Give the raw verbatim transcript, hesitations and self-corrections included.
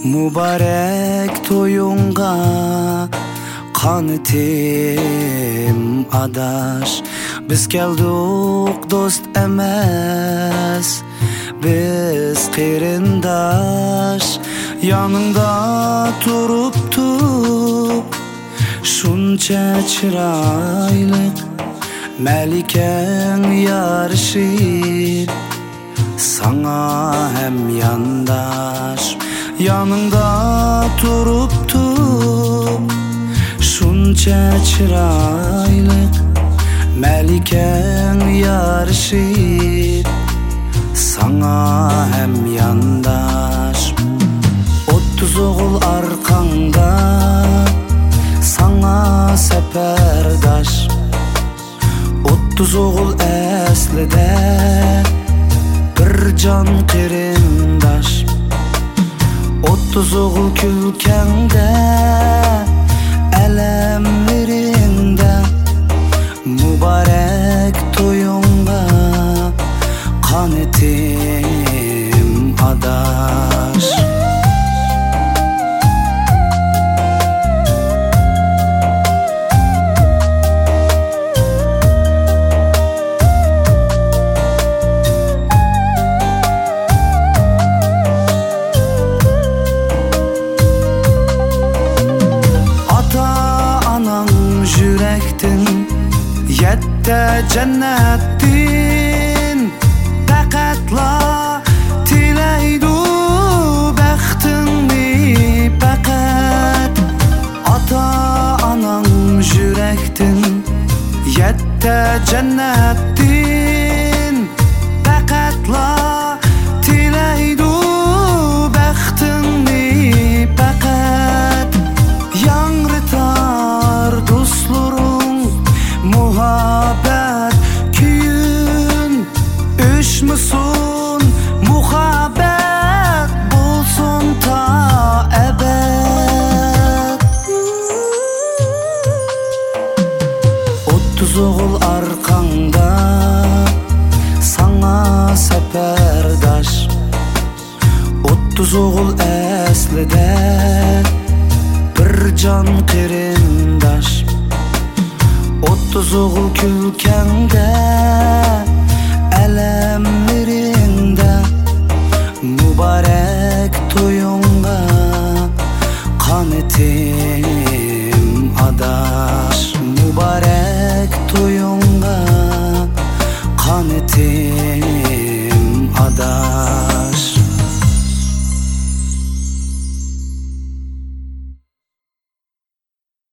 Mübarek toyunga kanıtım adaş. Biz geldik dost emes, biz kerindaş. Yanında turuptu şunça çıraylık, Meliken yarışır sana hem yandaş. Yanında turuptu şunça çıraylık, Meliken yarışır sana hem yandaş. Otuz oğul arkanda sana seperdaş. Otuz oğul eslide bir can kerindaş. Otuz oğul külkende elemlerinde, mübarek toyunga kanıtım adaş. Yette cennettin Pekatla tileydu Bəxtinni pekat Ata anam yürektin. Yette cennettin Pekatla tileydu Bəxtinni pekat. Yanrıtar dostlarım muhabbet küyün, üşmüsün muhabbet bulsun ta ebed. Otuz oğul arkanda sana seperdaş. Otuz oğul eslide bir can kerindaş. Otuz oğul külkende elemlerinde, mübarek toyunga kanıtım adaş. Mübarek toyunga kanıtım adaş.